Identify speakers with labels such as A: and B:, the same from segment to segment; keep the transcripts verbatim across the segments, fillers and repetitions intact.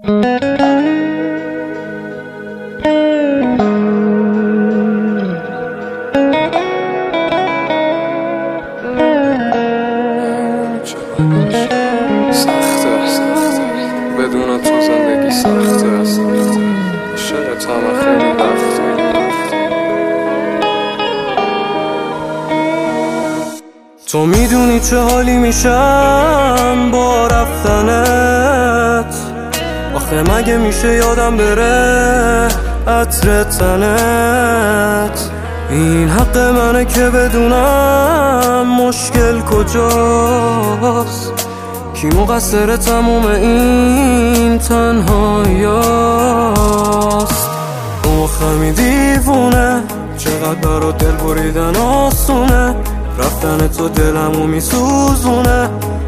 A: سخته بدون تو زندگی سخته عشقت همه خیلی وقته. تو میدونی چه حالی میشم با رفتنت، آخه مگه میشه یادم بره عطر تنت. این حق منه که بدونم مشکل کجاست، کی مقصر تموم این تنهاییاست. مخمی دیوونه چقدر برات دل بریدن آسونه، رفتن تو دلمو میسوزونه،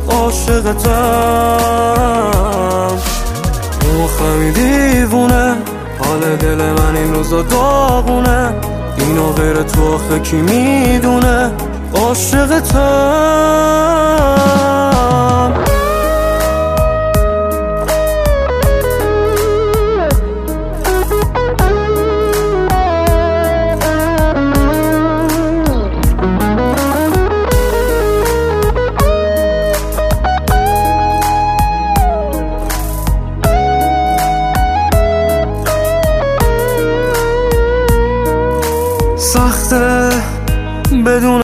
A: عاشقتم. مخمی دیوونه حال دل من این روزا داغونه، اینو غیر تو آخه کی میدونه، عاشقتم.